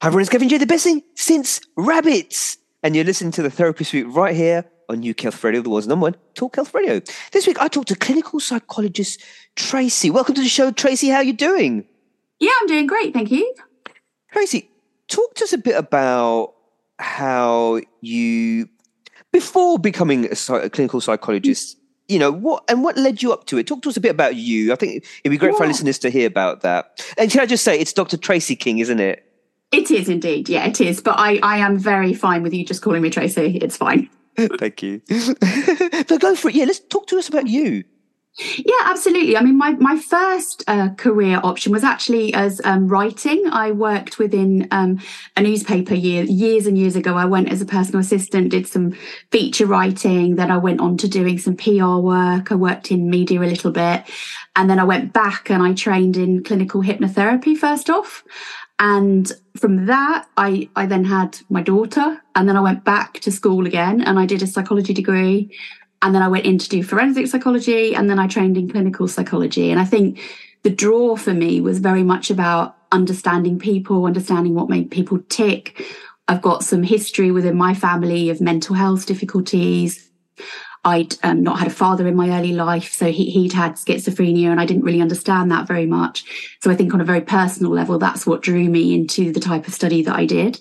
Hi everyone, it's Kevin J, the best thing since rabbits. And you're listening to the Therapy Suite right here on New Health Radio, the world's #1 Talk Health Radio. This week I talked to clinical psychologist Tracy. Welcome to the show, Tracy. How are you doing? Yeah, I'm doing great, thank you. Tracy, talk to us a bit about how you, before becoming a clinical psychologist, what led you up to it? Talk to us a bit about you. I think it'd be great for our listeners to hear about that. And can I just say, it's Dr. Tracy King, isn't it? It is indeed. Yeah, it is. But I am very fine with you just calling me Tracy. It's fine. Thank you. So go for it. Yeah, let's talk to us about you. Yeah, absolutely. I mean, my first career option was actually as writing. I worked within a newspaper years and years ago. I went as a personal assistant, did some feature writing. Then I went on to doing some PR work. I worked in media a little bit. And then I went back and I trained in clinical hypnotherapy first off. And from that, I then had my daughter, and then I went back to school again and I did a psychology degree. And then I went in to do forensic psychology, and then I trained in clinical psychology. And I think the draw for me was very much about understanding people, understanding what made people tick. I've got some history within my family of mental health difficulties. I'd not had a father in my early life, so he'd had schizophrenia, and I didn't really understand that very much. So I think on a very personal level, that's what drew me into the type of study that I did.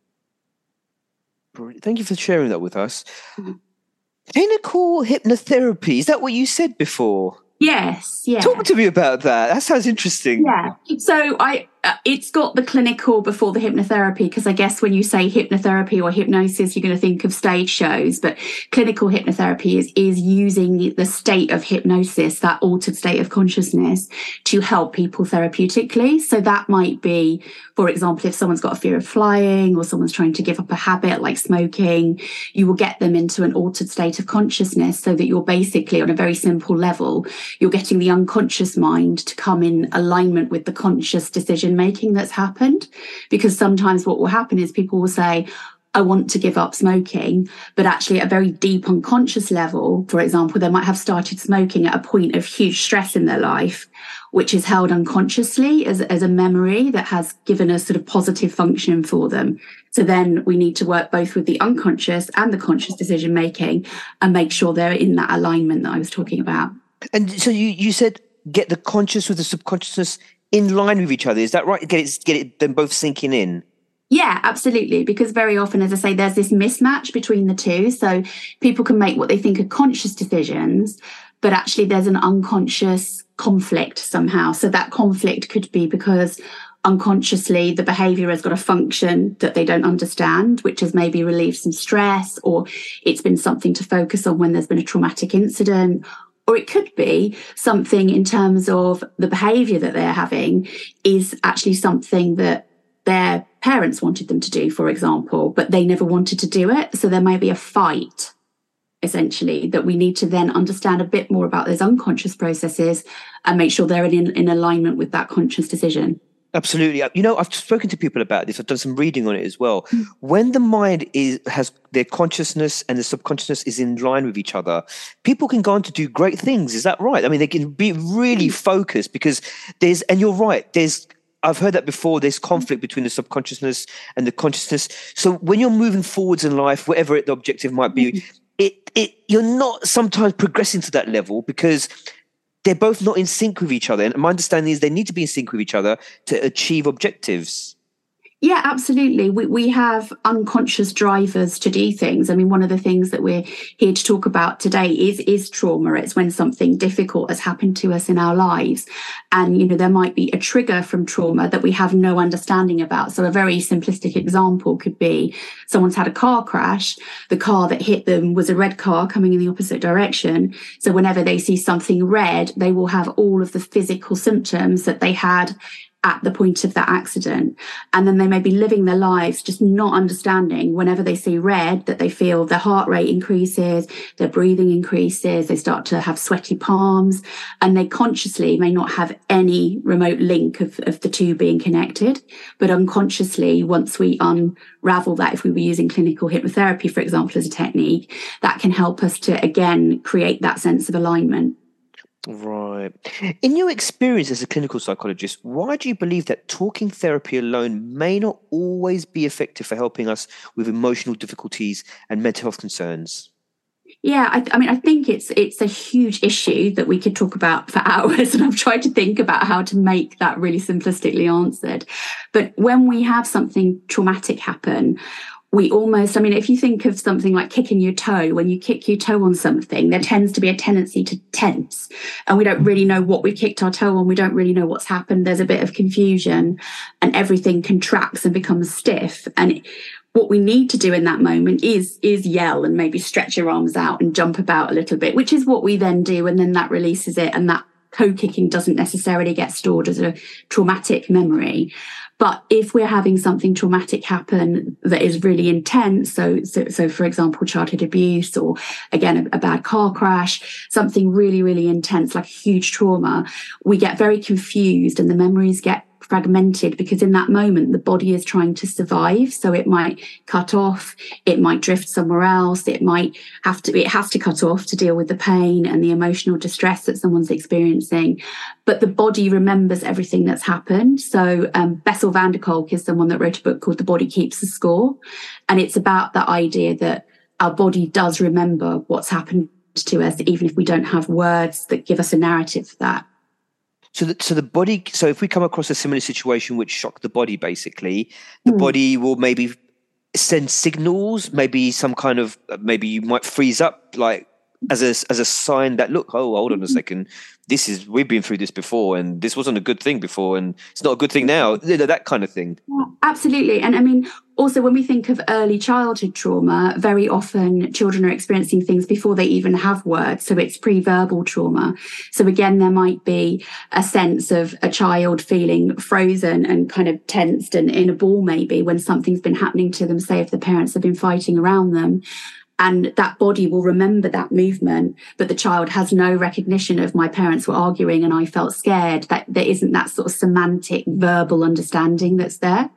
Thank you for sharing that with us. Mm-hmm. Clinical hypnotherapy, is that what you said before? Yes, yeah. Talk to me about that. That sounds interesting. Yeah. So it's got the clinical before the hypnotherapy, because I guess when you say hypnotherapy or hypnosis, you're going to think of stage shows. But clinical hypnotherapy is using the state of hypnosis, that altered state of consciousness, to help people therapeutically. So that might be, for example, if someone's got a fear of flying or someone's trying to give up a habit like smoking, you will get them into an altered state of consciousness so that you're basically, on a very simple level, you're getting the unconscious mind to come in alignment with the conscious decision making that's happened. Because sometimes what will happen is people will say, I want to give up smoking, but actually at a very deep unconscious level, for example, they might have started smoking at a point of huge stress in their life, which is held unconsciously as a memory that has given a sort of positive function for them. So then we need to work both with the unconscious and the conscious decision making and make sure they're in that alignment that I was talking about. And so you said get the conscious with the subconsciousness in line with each other. Is that right? Get it them both sinking in? Yeah, absolutely. Because very often, as I say, there's this mismatch between the two. So people can make what they think are conscious decisions, but actually there's an unconscious conflict somehow. So that conflict could be because unconsciously the behavior has got a function that they don't understand, which has maybe relieved some stress, or it's been something to focus on when there's been a traumatic incident. Or it could be something in terms of the behavior that they're having is actually something that their parents wanted them to do, for example, but they never wanted to do it. So there may be a fight, essentially, that we need to then understand a bit more about those unconscious processes and make sure they're in alignment with that conscious decision. Absolutely. I've spoken to people about this. I've done some reading on it as well. When the mind has their consciousness and the subconsciousness is in line with each other, people can go on to do great things. Is that right? I mean, they can be really focused because and you're right, I've heard that before, there's conflict between the subconsciousness and the consciousness. So when you're moving forwards in life, whatever the objective might be, you're not sometimes progressing to that level because they're both not in sync with each other. And my understanding is they need to be in sync with each other to achieve objectives. Yeah, absolutely. We have unconscious drivers to do things. I mean, one of the things that we're here to talk about today is trauma. It's when something difficult has happened to us in our lives. And, there might be a trigger from trauma that we have no understanding about. So a very simplistic example could be someone's had a car crash. The car that hit them was a red car coming in the opposite direction. So whenever they see something red, they will have all of the physical symptoms that they had at the point of that accident. And then they may be living their lives just not understanding whenever they see red that they feel their heart rate increases, their breathing increases, they start to have sweaty palms, and they consciously may not have any remote link of the two being connected. But unconsciously, once we unravel that, if we were using clinical hypnotherapy, for example, as a technique, that can help us to, again, create that sense of alignment. Right. In your experience as a clinical psychologist, why do you believe that talking therapy alone may not always be effective for helping us with emotional difficulties and mental health concerns? Yeah, I mean, I think it's a huge issue that we could talk about for hours, and I've tried to think about how to make that really simplistically answered. But when we have something traumatic happen, we almost, I mean, if you think of something like kicking your toe, when you kick your toe on something, there tends to be a tendency to tense, and we don't really know what we've kicked our toe on. We don't really know what's happened. There's a bit of confusion, and everything contracts and becomes stiff. And what we need to do in that moment is yell and maybe stretch your arms out and jump about a little bit, which is what we then do, and then that releases it, and that toe kicking doesn't necessarily get stored as a traumatic memory. But if we're having something traumatic happen that is really intense, so for example, childhood abuse, or again, a bad car crash, something really, really intense, like huge trauma, we get very confused and the memories get fragmented, because in that moment the body is trying to survive. So it might cut off, it might drift somewhere else, it has to cut off to deal with the pain and the emotional distress that someone's experiencing. But the body remembers everything that's happened. So Bessel van der Kolk is someone that wrote a book called The Body Keeps the Score, and it's about that idea that our body does remember what's happened to us, even if we don't have words that give us a narrative for that. So the body. So if we come across a similar situation which shocked the body, basically, the body will maybe send signals. Maybe some kind of, maybe you might freeze up, like as a sign that, look, oh, hold on a second, we've been through this before, and this wasn't a good thing before, and it's not a good thing now. That kind of thing. Yeah, absolutely. And I mean, also when we think of early childhood trauma, very often children are experiencing things before they even have words. So it's pre-verbal trauma. So again, there might be a sense of a child feeling frozen and kind of tensed and in a ball, maybe, when something's been happening to them, say if the parents have been fighting around them. And that body will remember that movement, but the child has no recognition of, my parents were arguing and I felt scared. That there isn't that sort of semantic verbal understanding that's there.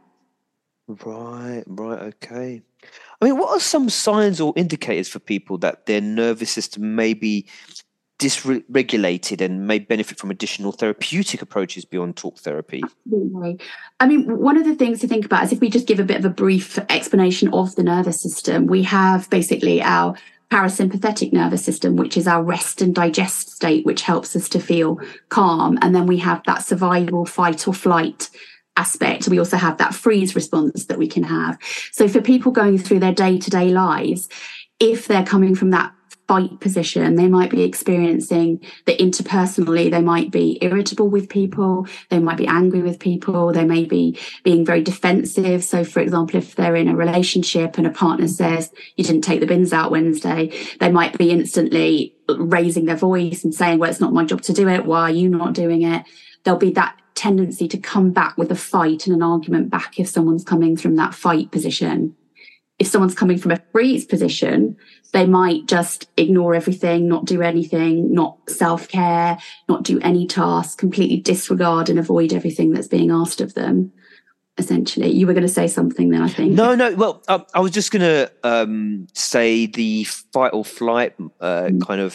Right, okay. I mean, what are some signs or indicators for people that their nervous system may be dysregulated and may benefit from additional therapeutic approaches beyond talk therapy? Absolutely. I mean, one of the things to think about is, if we just give a bit of a brief explanation of the nervous system, we have basically our parasympathetic nervous system, which is our rest and digest state, which helps us to feel calm. And then we have that survival, fight or flight aspect. We also have that freeze response that we can have. So for people going through their day-to-day lives, if they're coming from that fight position, they might be experiencing that interpersonally, they might be irritable with people, they might be angry with people, they may be being very defensive. So for example, if they're in a relationship and a partner says, you didn't take the bins out Wednesday, they might be instantly raising their voice and saying, well, it's not my job to do it, why are you not doing it? There'll be that tendency to come back with a fight and an argument back if someone's coming from that fight position. If someone's coming from a freeze position, they might just ignore everything, not do anything, not self-care, not do any tasks, completely disregard and avoid everything that's being asked of them. Essentially, you were going to say something then, I think. No. Well, I was just going to say the fight or flight kind of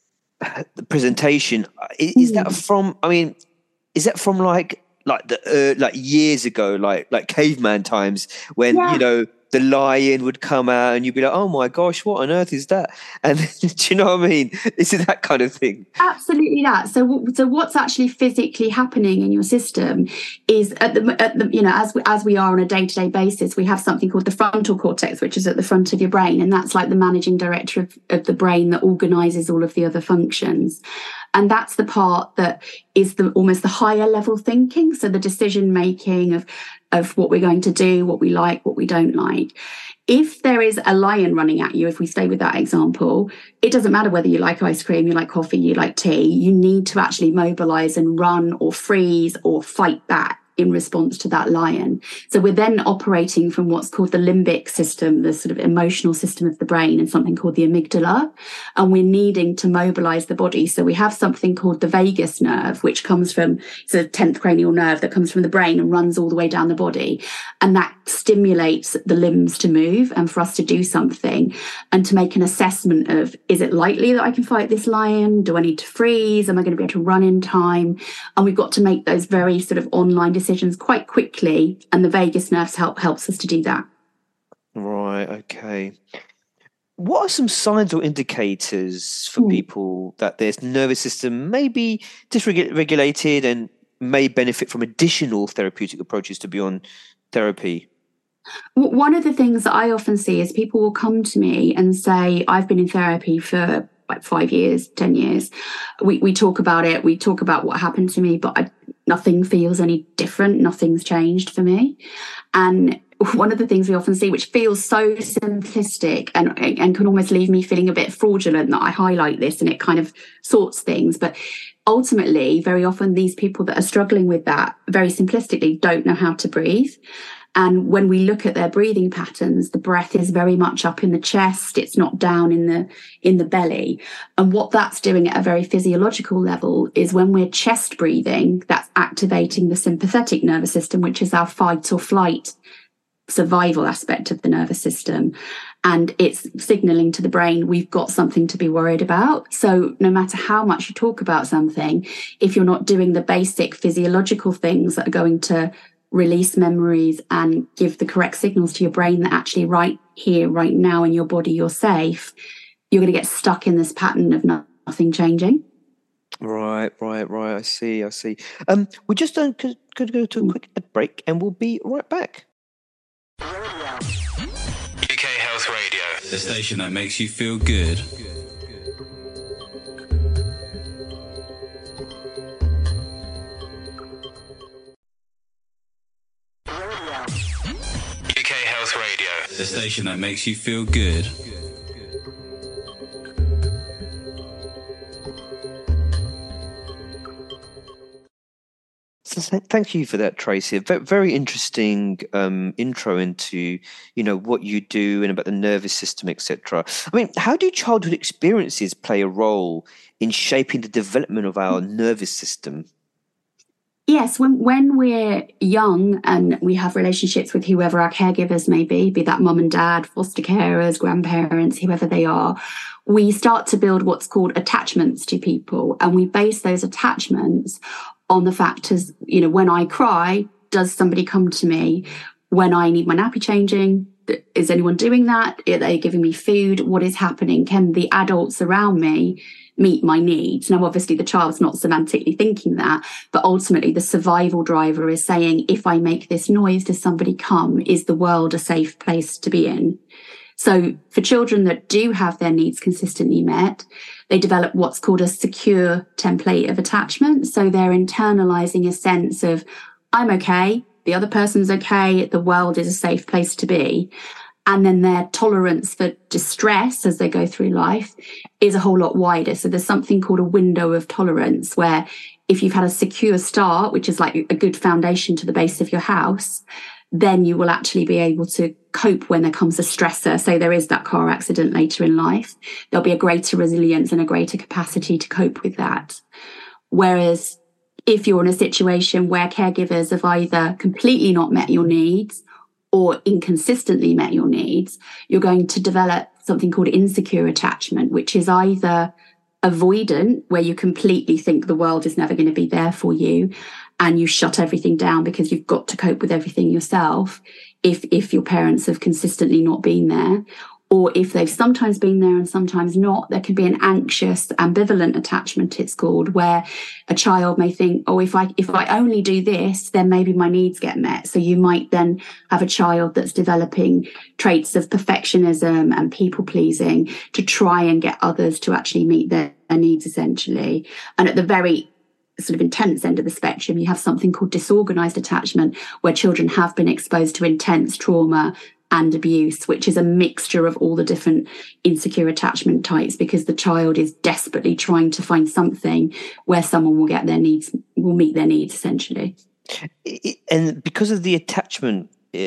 presentation. Is that from? I mean, is that from like the like years ago, like caveman times when the lion would come out and you'd be like, oh my gosh, what on earth is that? And do you know what I mean? Is it that kind of thing? Absolutely that. So what's actually physically happening in your system is at the as we are on a day-to-day basis, we have something called the frontal cortex, which is at the front of your brain. And that's like the managing director of the brain that organizes all of the other functions. And that's the part that is almost the higher level thinking. So the decision making of what we're going to do, what we like, what we don't like. If there is a lion running at you, if we stay with that example, it doesn't matter whether you like ice cream, you like coffee, you like tea, you need to actually mobilize and run or freeze or fight back. in response to that lion. So we're then operating from what's called the limbic system, the sort of emotional system of the brain, and something called the amygdala. And we're needing to mobilize the body. So we have something called the vagus nerve, which comes from, it's a 10th cranial nerve that comes from the brain and runs all the way down the body. And that stimulates the limbs to move and for us to do something and to make an assessment of, is it likely that I can fight this lion? Do I need to freeze? Am I going to be able to run in time? And we've got to make those very sort of online decisions quite quickly, and the vagus nerves helps us to do that. Right, okay. What are some signs or indicators for people that their nervous system may be dysregulated and may benefit from additional therapeutic approaches to beyond therapy? One of the things that I often see is people will come to me and say, I've been in therapy for like 5 years, 10 years. We talk about it. We talk about what happened to me, but nothing feels any different. Nothing's changed for me. And one of the things we often see, which feels so simplistic and can almost leave me feeling a bit fraudulent that I highlight this and it kind of sorts things. But ultimately, very often these people that are struggling with that, very simplistically, don't know how to breathe. And when we look at their breathing patterns, the breath is very much up in the chest. It's not down in the belly. And what that's doing at a very physiological level is when we're chest breathing, that's activating the sympathetic nervous system, which is our fight or flight survival aspect of the nervous system. And it's signaling to the brain, we've got something to be worried about. So no matter how much you talk about something, if you're not doing the basic physiological things that are going to release memories and give the correct signals to your brain that actually right here, right now in your body, you're safe, you're going to get stuck in this pattern of nothing changing. Right. I see. We're just going to go to a quick break and we'll be right back. UK Health Radio, the station that makes you feel good. UK Health Radio, the station that makes you feel good. So thank you for that, Tracy. Very interesting intro into, what you do and about the nervous system, etc. I mean, how do childhood experiences play a role in shaping the development of our nervous system? Yes, when we're young and we have relationships with whoever our caregivers may be that mum and dad, foster carers, grandparents, whoever they are, we start to build what's called attachments to people. And we base those attachments on the factors, when I cry, does somebody come to me? When I need my nappy changing, is anyone doing that? Are they giving me food? What is happening? Can the adults around me meet my needs? Now, obviously, the child's not semantically thinking that, but ultimately the survival driver is saying, if I make this noise, does somebody come? Is the world a safe place to be in? So for children that do have their needs consistently met, they develop what's called a secure template of attachment. So they're internalizing a sense of, I'm okay, the other person's okay, the world is a safe place to be. And then their tolerance for distress as they go through life is a whole lot wider. So there's something called a window of tolerance, where if you've had a secure start, which is like a good foundation to the base of your house, then you will actually be able to cope when there comes a stressor. So there is that car accident later in life. There'll be a greater resilience and a greater capacity to cope with that. Whereas if you're in a situation where caregivers have either completely not met your needs or inconsistently met your needs, you're going to develop something called insecure attachment, which is either avoidant, where you completely think the world is never going to be there for you and you shut everything down because you've got to cope with everything yourself if your parents have consistently not been there. Or if they've sometimes been there and sometimes not, there can be an anxious, ambivalent attachment, it's called, where a child may think, oh, if I only do this, then maybe my needs get met. So you might then have a child that's developing traits of perfectionism and people pleasing to try and get others to actually meet their needs, essentially. And at the very sort of intense end of the spectrum, you have something called disorganized attachment, where children have been exposed to intense trauma and abuse, which is a mixture of all the different insecure attachment types, because the child is desperately trying to find something where someone will meet their needs, essentially. And because of the attachment,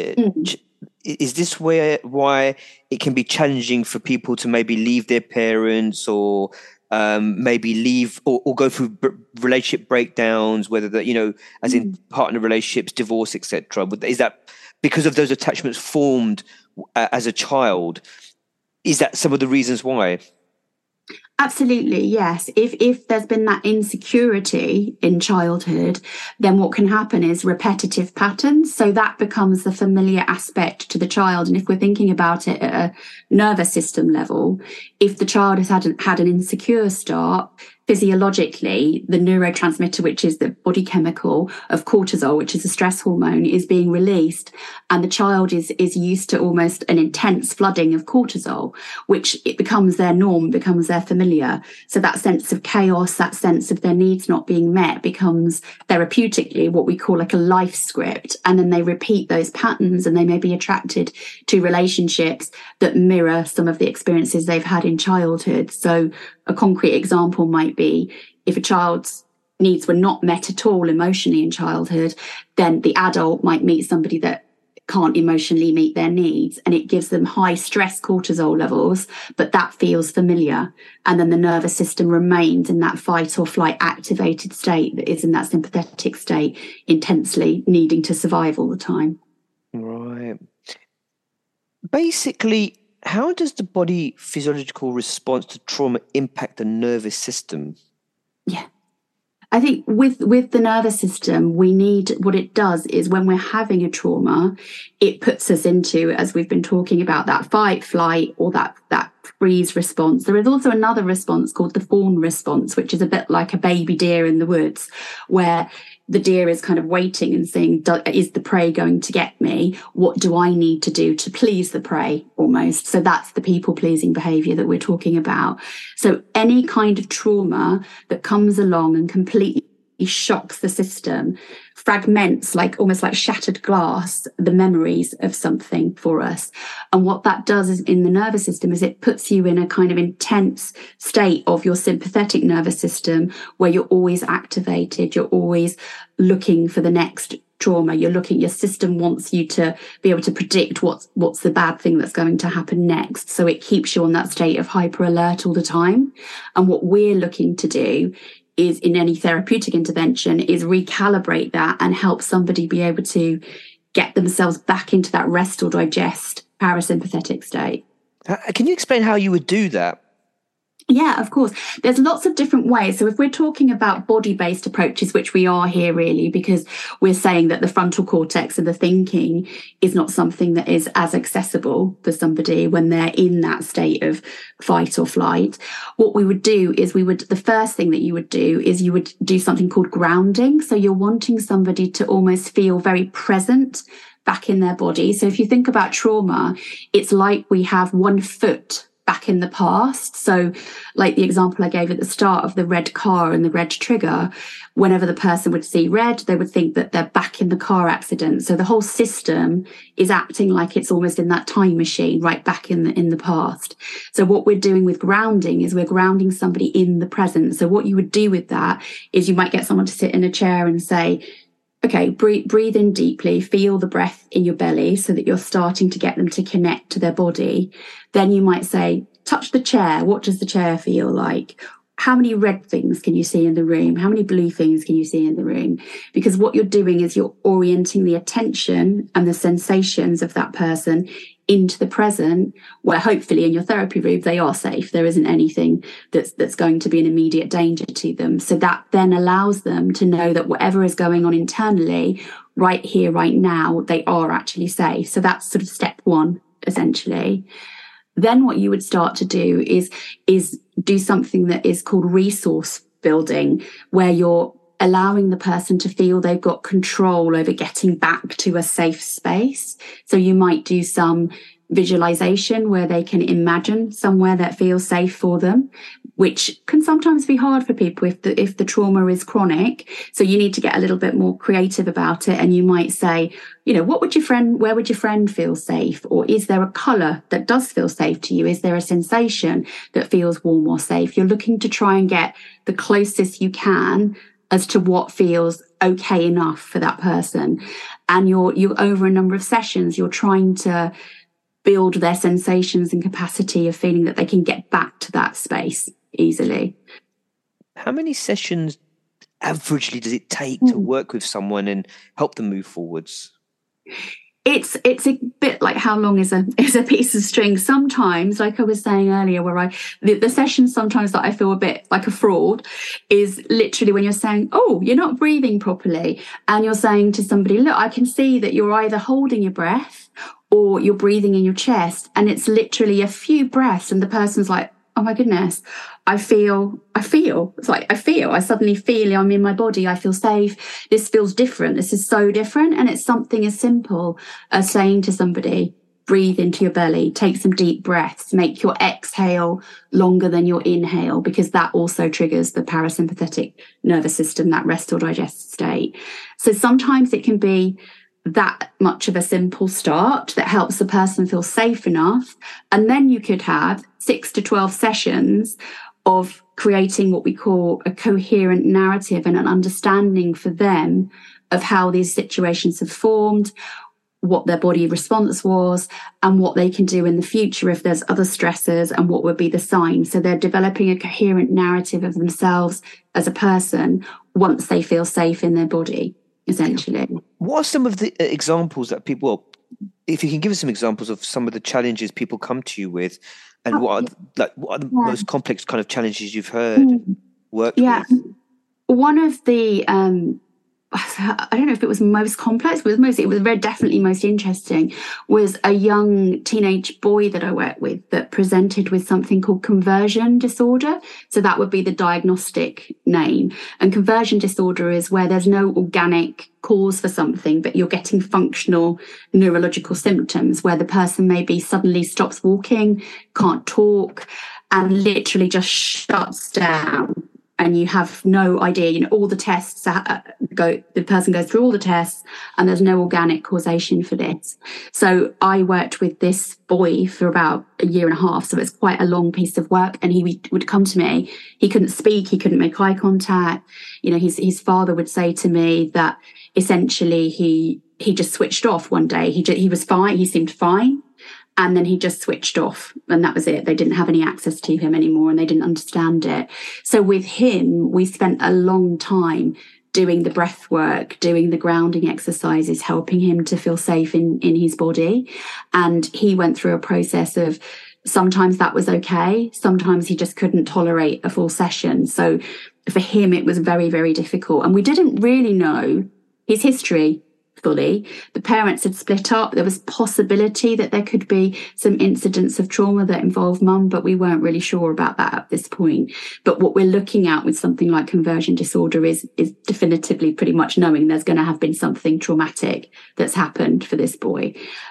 is this why it can be challenging for people to maybe leave their parents, or maybe leave or go through relationship breakdowns, whether that, as in partner relationships, divorce, etc.? Is that because of those attachments formed as a child? Is that some of the reasons why? Absolutely, yes. If there's been that insecurity in childhood, then what can happen is repetitive patterns. So that becomes the familiar aspect to the child. And if we're thinking about it at a nervous system level, if the child has had an insecure start, physiologically, the neurotransmitter, which is the body chemical of cortisol, which is a stress hormone, is being released. And the child is used to almost an intense flooding of cortisol, which it becomes their norm, becomes their familiar. So that sense of chaos, that sense of their needs not being met becomes therapeutically what we call like a life script. And then they repeat those patterns, and they may be attracted to relationships that mirror some of the experiences they've had in childhood. So a concrete example might be if a child's needs were not met at all emotionally in childhood, then the adult might meet somebody that can't emotionally meet their needs, and it gives them high stress cortisol levels, but that feels familiar. And then the nervous system remains in that fight or flight activated state that is in that sympathetic state, intensely needing to survive all the time. Right. Basically, how does the body physiological response to trauma impact the nervous system? Yeah. I think with the nervous system, we need, what it does is when we're having a trauma, it puts us into, as we've been talking about, that fight, flight, or that freeze response. There is also another response called the fawn response, which is a bit like a baby deer in the woods, where the deer is kind of waiting and saying, is the prey going to get me? What do I need to do to please the prey, almost? So that's the people-pleasing behavior that we're talking about. So any kind of trauma that comes along and completely shocks the system, fragments, like almost like shattered glass, the memories of something for us. And what that does is in the nervous system is it puts you in a kind of intense state of your sympathetic nervous system, where you're always activated, you're always looking for the next trauma. Your system wants you to be able to predict what's the bad thing that's going to happen next. So it keeps you on that state of hyper alert all the time. And what we're looking to do is, in any therapeutic intervention, is recalibrate that and help somebody be able to get themselves back into that rest or digest parasympathetic state. Can you explain how you would do that? Yeah, of course. There's lots of different ways. So if we're talking about body-based approaches, which we are here really, because we're saying that the frontal cortex and the thinking is not something that is as accessible for somebody when they're in that state of fight or flight. What we would do is the first thing that you would do is you would do something called grounding. So you're wanting somebody to almost feel very present back in their body. So if you think about trauma, it's like we have one foot back in the past. So like the example I gave at the start of the red car and the red trigger, whenever the person would see red, they would think that they're back in the car accident. So the whole system is acting like it's almost in that time machine right back in the past. So what we're doing with grounding is we're grounding somebody in the present. So what you would do with that is you might get someone to sit in a chair and say, okay, breathe in deeply, feel the breath in your belly so that you're starting to get them to connect to their body. Then you might say, touch the chair. What does the chair feel like? How many red things can you see in the room? How many blue things can you see in the room? Because what you're doing is you're orienting the attention and the sensations of that person into the present, where hopefully in your therapy room they are safe. There isn't anything that's going to be an immediate danger to them. So that then allows them to know that whatever is going on internally, right here, right now, they are actually safe. So that's sort of step one, essentially. Then what you would start to do is do something that is called resource building, where you're allowing the person to feel they've got control over getting back to a safe space. So you might do some visualization where they can imagine somewhere that feels safe for them, which can sometimes be hard for people if the trauma is chronic. So you need to get a little bit more creative about it. And you might say, where would your friend feel safe? Or is there a color that does feel safe to you? Is there a sensation that feels warm or safe? You're looking to try and get the closest you can as to what feels okay enough for that person. And you're over a number of sessions, you're trying to build their sensations and capacity of feeling that they can get back to that space easily. How many sessions averagely does it take to work with someone and help them move forwards? It's a bit like how long is a piece of string. Sometimes, like I was saying earlier, where the session sometimes that I feel a bit like a fraud is literally when you're saying, oh, you're not breathing properly, and you're saying to somebody, look, I can see that you're either holding your breath or you're breathing in your chest, and it's literally a few breaths, and the person's like, oh my goodness, I feel. It's like I suddenly feel I'm in my body. I feel safe. This feels different. This is so different. And it's something as simple as saying to somebody, breathe into your belly, take some deep breaths, make your exhale longer than your inhale, because that also triggers the parasympathetic nervous system, that rest or digest state. So sometimes it can be that much of a simple start that helps the person feel safe enough. And then you could have 6 to 12 sessions of creating what we call a coherent narrative and an understanding for them of how these situations have formed, what their body response was, and what they can do in the future if there's other stressors, and what would be the signs. So they're developing a coherent narrative of themselves as a person once they feel safe in their body, essentially. What are some of the examples that people, well, if you can give us some examples of some of the challenges people come to you with, and what are the most complex kind of challenges you've heard worked with? One of the I don't know if it was most complex, but it was very definitely most interesting, was a young teenage boy that I worked with that presented with something called conversion disorder. So that would be the diagnostic name. And conversion disorder is where there's no organic cause for something, but you're getting functional neurological symptoms where the person maybe suddenly stops walking, can't talk, and literally just shuts down. And you have no idea, all the tests the person goes through all the tests, and there's no organic causation for this. So I worked with this boy for about a year and a half. So it's quite a long piece of work. And he would come to me. He couldn't speak. He couldn't make eye contact. His father would say to me that essentially he just switched off one day. He was fine. He seemed fine. And then he just switched off, and that was it. They didn't have any access to him anymore, and they didn't understand it. So with him, we spent a long time doing the breath work, doing the grounding exercises, helping him to feel safe in his body. And he went through a process of, sometimes that was okay. Sometimes he just couldn't tolerate a full session. So for him, it was very, very difficult. And we didn't really know his history fully. The parents had split up. There was possibility that there could be some incidents of trauma that involved mum, but we weren't really sure about that at this point. But what we're looking at with something like conversion disorder is definitively pretty much knowing there's going to have been something traumatic that's happened for this boy.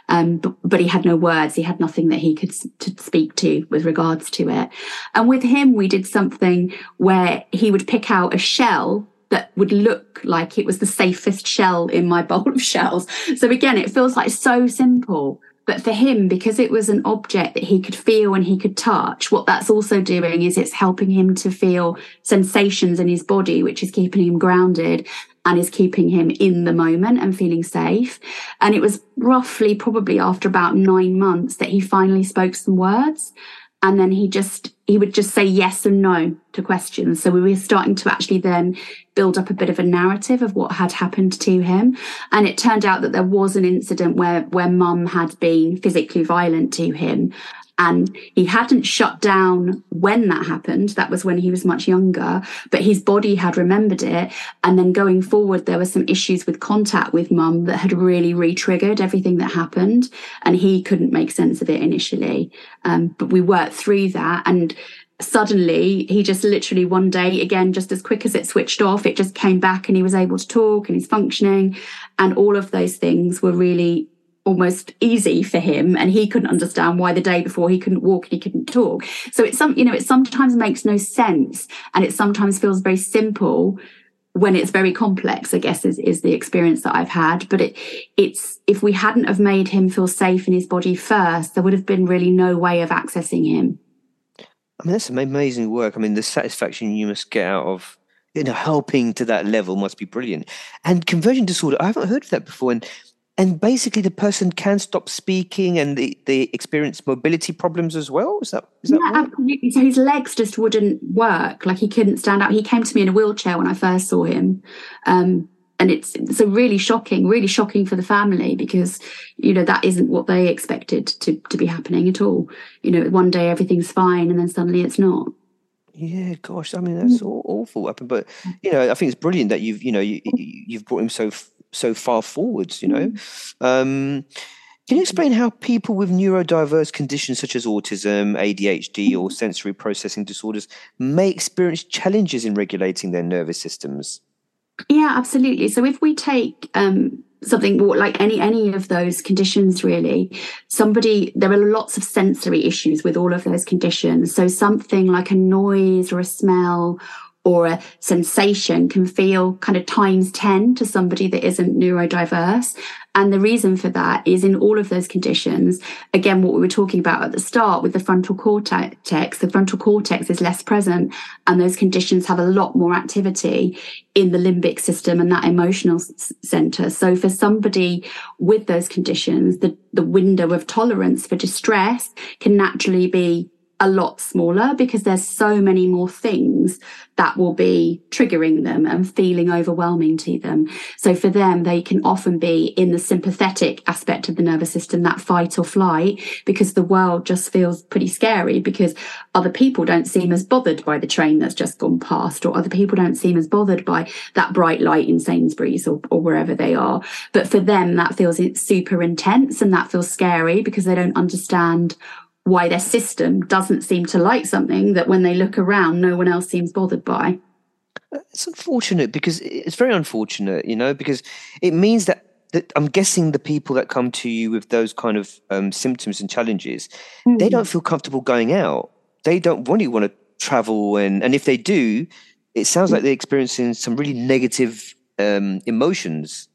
But he had no words. He had nothing that he could to speak to with regards to it. And with him, we did something where he would pick out a shell that would look like it was the safest shell in my bowl of shells. So again, it feels like so simple. But for him, because it was an object that he could feel and he could touch, what that's also doing is it's helping him to feel sensations in his body, which is keeping him grounded and is keeping him in the moment and feeling safe. And it was roughly probably after about 9 months that he finally spoke some words. And then he would just say yes and no to questions. So we were starting to actually then build up a bit of a narrative of what had happened to him. And it turned out that there was an incident where mum had been physically violent to him. And he hadn't shut down when that happened. That was when he was much younger, but his body had remembered it. And then going forward, there were some issues with contact with mum that had really re-triggered everything that happened. And he couldn't make sense of it initially. But we worked through that. And suddenly he just literally one day, again, just as quick as it switched off, it just came back and he was able to talk and he's functioning. And all of those things were really almost easy for him, and he couldn't understand why the day before he couldn't walk and he couldn't talk. So it sometimes makes no sense, and it sometimes feels very simple when it's very complex, I guess is the experience that I've had. But it's if we hadn't have made him feel safe in his body first, there would have been really no way of accessing him. I mean, that's amazing work. I mean, the satisfaction you must get out of helping to that level must be brilliant. And conversion disorder, I haven't heard of that before. And basically the person can stop speaking and they experience mobility problems as well. Is that right? Absolutely. So his legs just wouldn't work. Like he couldn't stand up. He came to me in a wheelchair when I first saw him. And it's so really shocking for the family, because, that isn't what they expected to be happening at all. One day everything's fine and then suddenly it's not. Yeah, gosh, I mean, that's awful. But, I think it's brilliant that you've brought him so far forwards, Can you explain how people with neurodiverse conditions such as autism, ADHD, or sensory processing disorders may experience challenges in regulating their nervous systems? Yeah, absolutely. So if we take something like any of those conditions, really, there are lots of sensory issues with all of those conditions. So something like a noise or a smell or a sensation can feel kind of times 10 to somebody that isn't neurodiverse. And the reason for that is in all of those conditions, again, what we were talking about at the start with the frontal cortex is less present, and those conditions have a lot more activity in the limbic system and that emotional center. So for somebody with those conditions, the window of tolerance for distress can naturally be a lot smaller, because there's so many more things that will be triggering them and feeling overwhelming to them. So for them, they can often be in the sympathetic aspect of the nervous system, that fight or flight, because the world just feels pretty scary, because other people don't seem as bothered by the train that's just gone past, or other people don't seem as bothered by that bright light in Sainsbury's or wherever they are. But for them, that feels super intense, and that feels scary because they don't understand why their system doesn't seem to like something that when they look around, no one else seems bothered by. It's unfortunate, because it's very unfortunate, because it means that I'm guessing the people that come to you with those kind of symptoms and challenges, they don't feel comfortable going out. They don't really want to travel. And if they do, it sounds like they're experiencing some really negative emotions.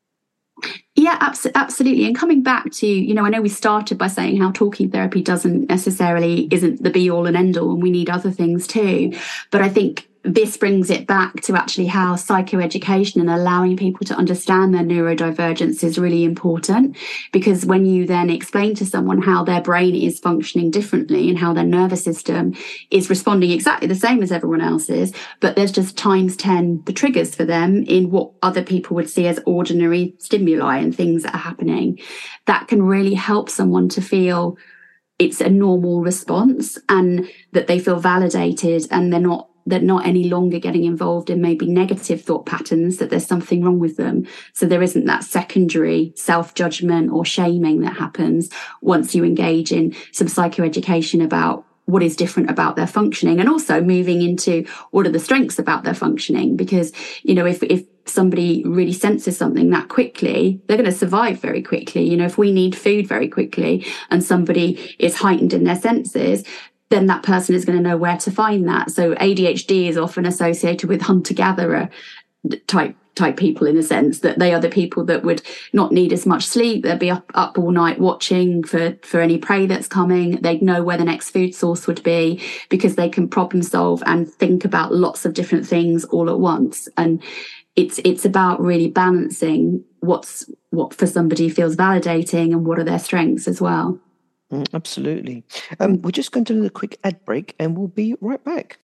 Yeah, absolutely. And coming back to, I know we started by saying how talking therapy isn't the be all and end all, and we need other things too. But I think this brings it back to actually how psychoeducation and allowing people to understand their neurodivergence is really important, because when you then explain to someone how their brain is functioning differently and how their nervous system is responding exactly the same as everyone else's, but there's just times 10 the triggers for them in what other people would see as ordinary stimuli and things that are happening, that can really help someone to feel it's a normal response and that they feel validated, and they're not any longer getting involved in maybe negative thought patterns, that there's something wrong with them. So there isn't that secondary self-judgment or shaming that happens once you engage in some psychoeducation about what is different about their functioning, and also moving into what are the strengths about their functioning. Because, if somebody really senses something that quickly, they're going to survive very quickly. If we need food very quickly and somebody is heightened in their senses, then that person is going to know where to find that. So ADHD is often associated with hunter-gatherer type people, in a sense that they are the people that would not need as much sleep. They'd be up all night watching for any prey that's coming. They'd know where the next food source would be, because they can problem solve and think about lots of different things all at once. And it's about really balancing what for somebody feels validating and what are their strengths as well. Absolutely. We're just going to do a quick ad break and we'll be right back.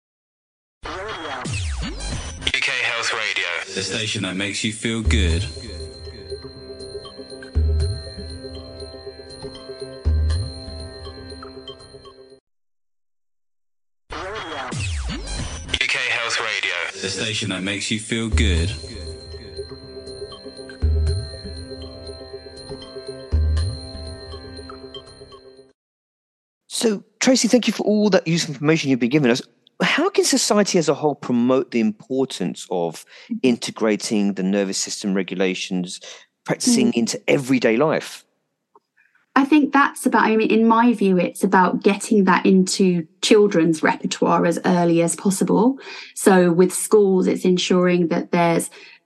UK Health Radio, the station that makes you feel good. UK Health Radio, the station that makes you feel good. So, Tracy, thank you for all that useful information you've been giving us. How can society as a whole promote the importance of integrating the nervous system regulations, practicing into everyday life? I think that's about, in my view, it's about getting that into children's repertoire as early as possible. So with schools, it's ensuring that there's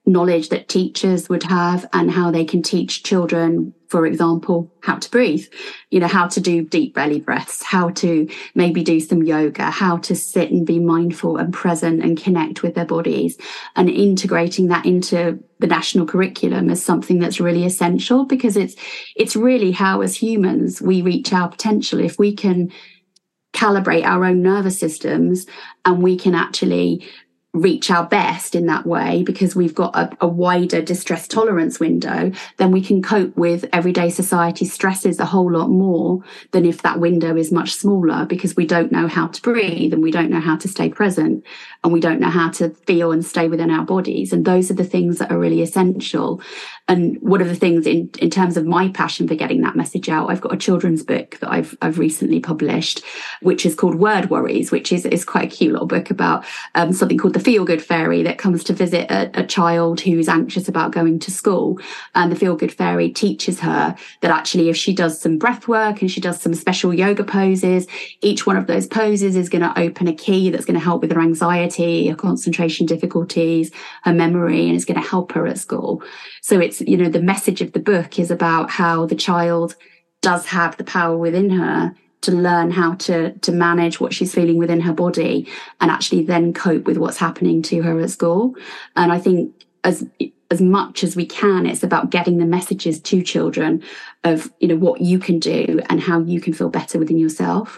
knowledge that teachers would have, and how they can teach children, for example, how to breathe, how to do deep belly breaths, how to maybe do some yoga, how to sit and be mindful and present and connect with their bodies, and integrating that into the national curriculum as something that's really essential, because it's really how, as humans, we reach our potential. If we can calibrate our own nervous systems, and we can actually reach our best in that way, because we've got a wider distress tolerance window, then we can cope with everyday society stresses a whole lot more than if that window is much smaller, because we don't know how to breathe, and we don't know how to stay present, and we don't know how to feel and stay within our bodies. And those are the things that are really essential. And one of the things in terms of my passion for getting that message out, I've got a children's book that I've recently published, which is called Word Worries, which is quite a cute little book about something called the Feel Good Fairy that comes to visit a child who's anxious about going to school. And the Feel Good Fairy teaches her that actually, if she does some breath work and she does some special yoga poses, each one of those poses is going to open a key that's going to help with her anxiety, her concentration difficulties, her memory, and is going to help her at school. So it's, the message of the book is about how the child does have the power within her to learn how to manage what she's feeling within her body, and actually then cope with what's happening to her at school. And I think as much as we can, it's about getting the messages to children of, what you can do and how you can feel better within yourself.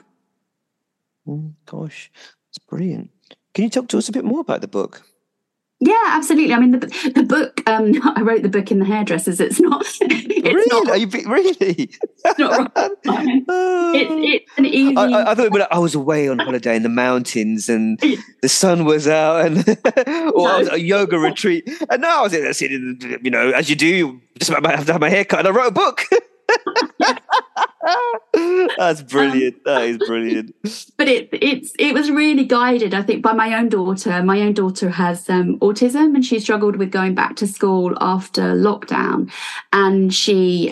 Gosh, it's brilliant. Can you talk to us a bit more about the book? Yeah, absolutely. I mean, the book, I wrote the book in the hairdressers. It's not... Really? Are you really? It's not right. It's an easy... I thought when I was away on holiday in the mountains and the sun was out, and or I was at a yoga retreat, and now I was as you do, just about to have my hair cut, and I wrote a book. That's brilliant. That is brilliant. But it was really guided, I think, by my own daughter. My own daughter has autism, and she struggled with going back to school after lockdown. And she,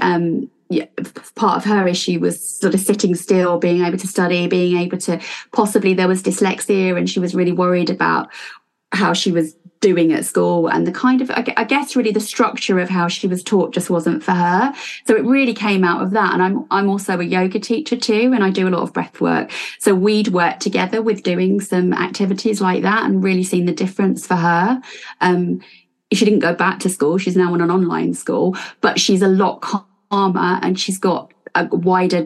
part of her issue was sort of sitting still, being able to study, being able to, possibly there was dyslexia, and she was really worried about how she was doing at school, and the kind of, I guess really the structure of how she was taught just wasn't for her. So it really came out of that. And I'm also a yoga teacher too, and I do a lot of breath work. So we'd worked together with doing some activities like that, and really seen the difference for her. She didn't go back to school. She's now in an online school, but she's a lot calmer, and she's got a wider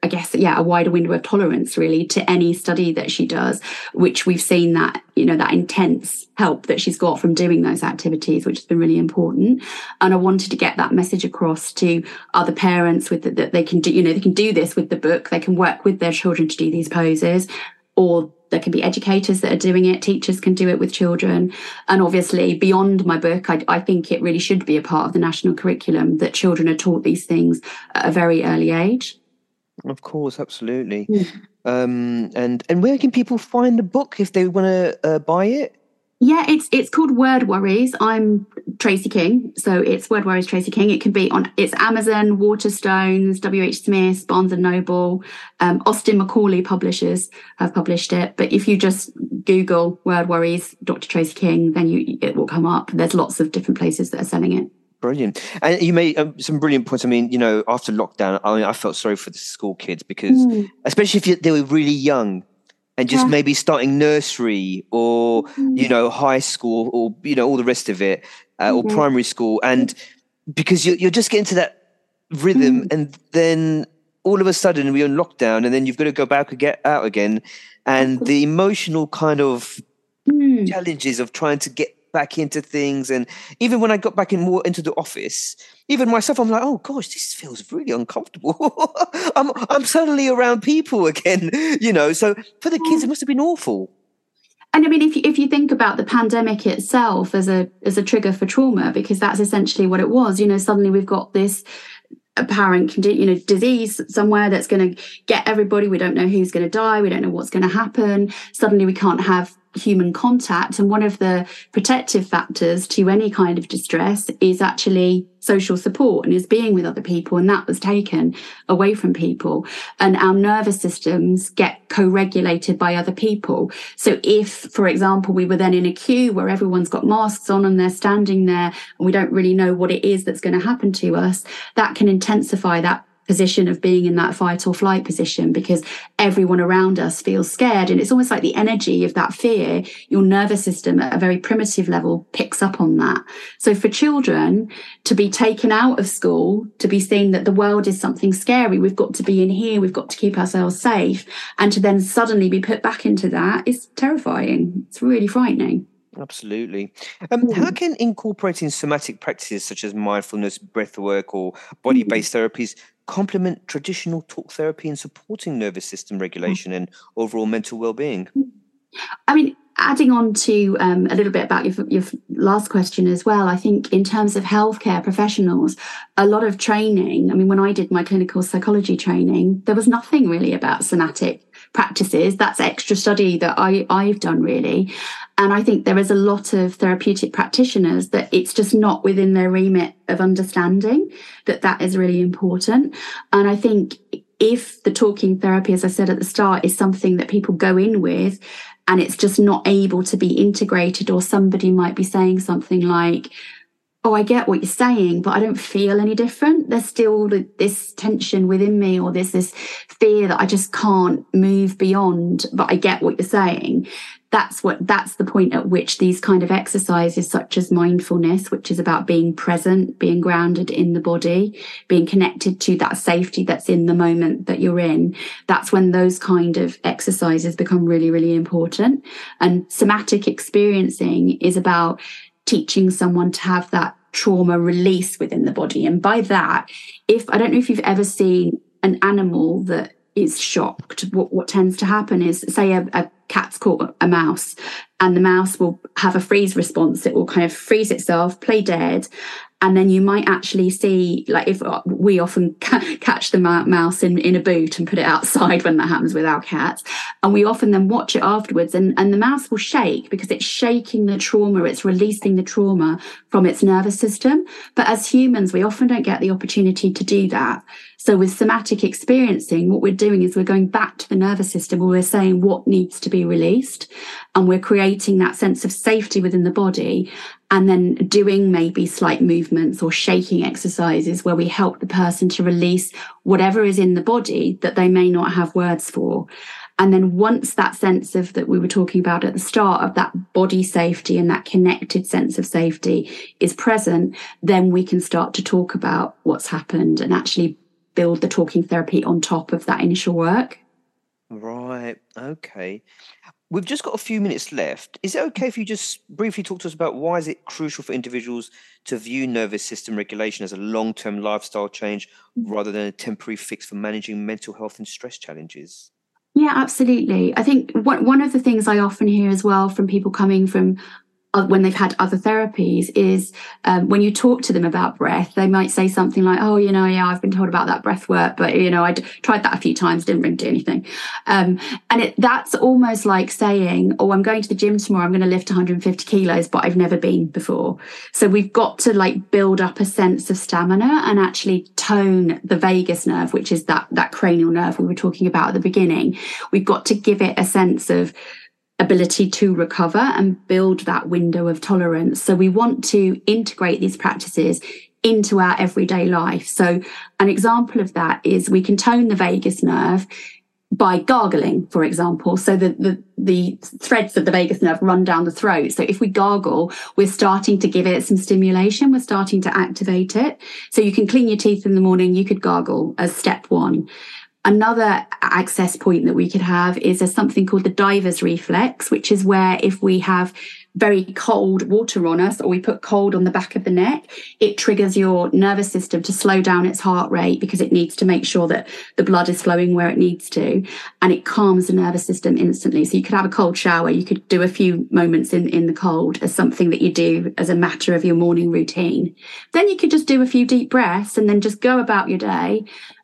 window of tolerance really to any study that she does, which we've seen that, that intense help that she's got from doing those activities, which has been really important. And I wanted to get that message across to other parents that they can do, they can do this with the book. They can work with their children to do these poses, or there can be educators that are doing it. Teachers can do it with children. And obviously beyond my book, I think it really should be a part of the national curriculum that children are taught these things at a very early age. Of course, absolutely. And where can people find the book if they want to buy it? Yeah, it's called Word Worries. I'm Tracy King, so it's Word Worries Tracy King. It can be it's Amazon, Waterstones, WH Smith, Barnes and Noble, Austin Macaulay publishers have published it. But if you just Google Word Worries, Dr. Tracy King, then it will come up. There's lots of different places that are selling it. Brilliant. And you made some brilliant points. I mean, after lockdown, I felt sorry for the school kids, because especially if they were really young and just maybe starting nursery or, high school or, all the rest of it, or primary school. And because you're just getting to that rhythm, and then all of a sudden we're in lockdown, and then you've got to go back and get out again. And the emotional kind of challenges of trying to get back into things. And even when I got back more into the office, even myself, I'm like, oh gosh, this feels really uncomfortable. I'm suddenly around people again, so for the kids it must have been awful. And I mean, if you think about the pandemic itself as a trigger for trauma, because that's essentially what it was, suddenly we've got this apparent disease somewhere that's going to get everybody. We don't know who's going to die. We don't know what's going to happen. Suddenly we can't have human contact. And one of the protective factors to any kind of distress is actually social support and is being with other people. And that was taken away from people. And our nervous systems get co-regulated by other people. So if, for example, we were then in a queue where everyone's got masks on and they're standing there and we don't really know what it is that's going to happen to us, that can intensify that position of being in that fight or flight position, because everyone around us feels scared. And it's almost like the energy of that fear, your nervous system at a very primitive level picks up on that. So for children to be taken out of school, to be seeing that the world is something scary, we've got to be in here, we've got to keep ourselves safe, and to then suddenly be put back into that is terrifying. It's really frightening. Absolutely. How can incorporating somatic practices such as mindfulness, breathwork, or body-based therapies complement traditional talk therapy in supporting nervous system regulation and overall mental well-being? I mean, adding on to a little bit about your last question as well, I think in terms of healthcare professionals, a lot of training, I mean, when I did my clinical psychology training, there was nothing really about somatic practices. That's extra study that I've done, really. And I think there is a lot of therapeutic practitioners that it's just not within their remit of understanding that is really important. And I think if the talking therapy, as I said at the start, is something that people go in with and it's just not able to be integrated, or somebody might be saying something like, oh, I get what you're saying, but I don't feel any different. There's still this tension within me, or there's this fear that I just can't move beyond, but I get what you're saying. That's the point at which these kind of exercises, such as mindfulness, which is about being present, being grounded in the body, being connected to that safety that's in the moment that you're in, that's when those kind of exercises become really, really important. And somatic experiencing is about teaching someone to have that trauma release within the body. And by that, I don't know if you've ever seen an animal that is shocked, what tends to happen is, say a cat's caught a mouse, and the mouse will have a freeze response. It will kind of freeze itself, play dead. And then you might actually see, like, if we often catch the mouse in a boot and put it outside when that happens with our cats. And we often then watch it afterwards, and the mouse will shake because it's shaking the trauma, it's releasing the trauma from its nervous system. But as humans, we often don't get the opportunity to do that. So with somatic experiencing, what we're doing is we're going back to the nervous system where we're saying what needs to be released, and we're creating that sense of safety within the body, and then doing maybe slight movements or shaking exercises where we help the person to release whatever is in the body that they may not have words for. And then once that sense of that we were talking about at the start of that body safety and that connected sense of safety is present, then we can start to talk about what's happened and actually build the talking therapy on top of that initial work. Right. Okay. We've just got a few minutes left. Is it okay if you just briefly talk to us about why is it crucial for individuals to view nervous system regulation as a long-term lifestyle change rather than a temporary fix for managing mental health and stress challenges? Yeah, absolutely. I think one of the things I often hear as well from people coming from when they've had other therapies is when you talk to them about breath, they might say something like, oh, yeah, I've been told about that breath work, but, I tried that a few times, didn't really do anything. And that's almost like saying, oh, I'm going to the gym tomorrow, I'm going to lift 150 kilos, but I've never been before. So we've got to build up a sense of stamina and actually tone the vagus nerve, which is that cranial nerve we were talking about at the beginning. We've got to give it a sense of ability to recover and build that window of tolerance. So we want to integrate these practices into our everyday life. So an example of that is we can tone the vagus nerve by gargling, for example. So the threads of the vagus nerve run down the throat. So if we gargle, we're starting to give it some stimulation. We're starting to activate it. So you can clean your teeth in the morning. You could gargle as step one. Another access point that we could have is something called the diver's reflex, which is where if we have very cold water on us or we put cold on the back of the neck, it triggers your nervous system to slow down its heart rate because it needs to make sure that the blood is flowing where it needs to, and it calms the nervous system instantly. So you could have a cold shower, you could do a few moments in the cold as something that you do as a matter of your morning routine. Then you could just do a few deep breaths and then just go about your day.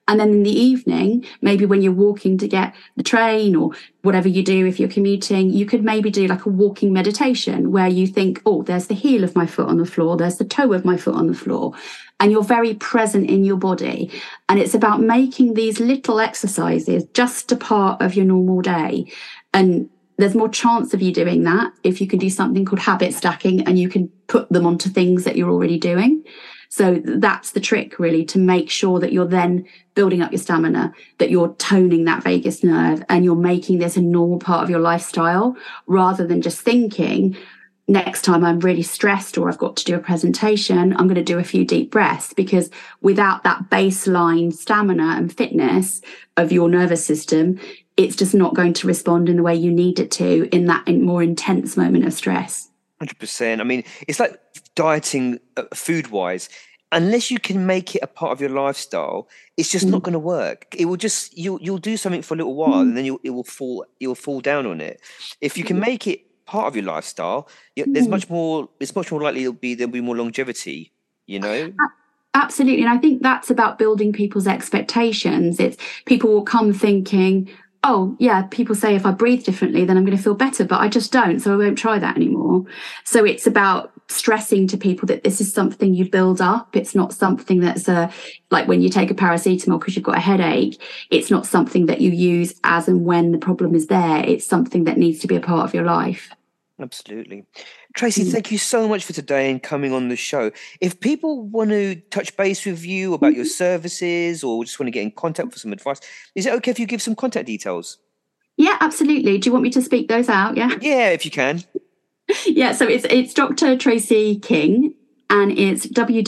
And then in the evening, maybe when you're walking to get the train or whatever you do, if you're commuting, you could maybe do like a walking meditation where you think, oh, there's the heel of my foot on the floor, there's the toe of my foot on the floor. And you're very present in your body. And it's about making these little exercises just a part of your normal day. And there's more chance of you doing that if you can do something called habit stacking and you can put them onto things that you're already doing. So that's the trick, really, to make sure that you're then building up your stamina, that you're toning that vagus nerve, and you're making this a normal part of your lifestyle, rather than just thinking, next time I'm really stressed or I've got to do a presentation, I'm going to do a few deep breaths. Because without that baseline stamina and fitness of your nervous system, it's just not going to respond in the way you need it to in that more intense moment of stress. 100%. I mean, it's like dieting food-wise. Unless you can make it a part of your lifestyle, it's just not going to work. It will just you'll do something for a little while, and then you'll fall down on it. If you can make it part of your lifestyle, there's much more. It's much more likely there'll be more longevity. You know. Absolutely, and I think that's about building people's expectations. It's people will come thinking, oh, yeah, people say if I breathe differently, then I'm going to feel better, but I just don't, so I won't try that anymore. So it's about stressing to people that this is something you build up. It's not something that's like when you take a paracetamol because you've got a headache. It's not something that you use as and when the problem is there. It's something that needs to be a part of your life. Absolutely. Tracy, thank you so much for today and coming on the show. If people want to touch base with you about your services or just want to get in contact for some advice, is it okay if you give some contact details? Yeah, absolutely. Do you want me to speak those out? Yeah. Yeah, if you can. Yeah, so it's Dr. Tracy King, and it's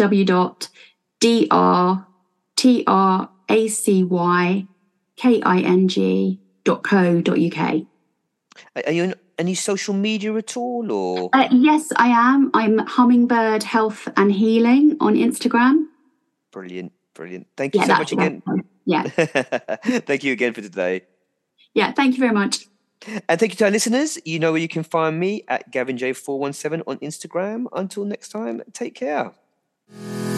www.drtracyking.co.uk. Are you on any social media at all, or? Yes, I am. I'm Hummingbird Health and Healing on Instagram. Brilliant. Thank you so much again. Yeah. Thank you again for today. Yeah, thank you very much. And thank you to our listeners. You know where you can find me at GavinJ417 on Instagram. Until next time, take care.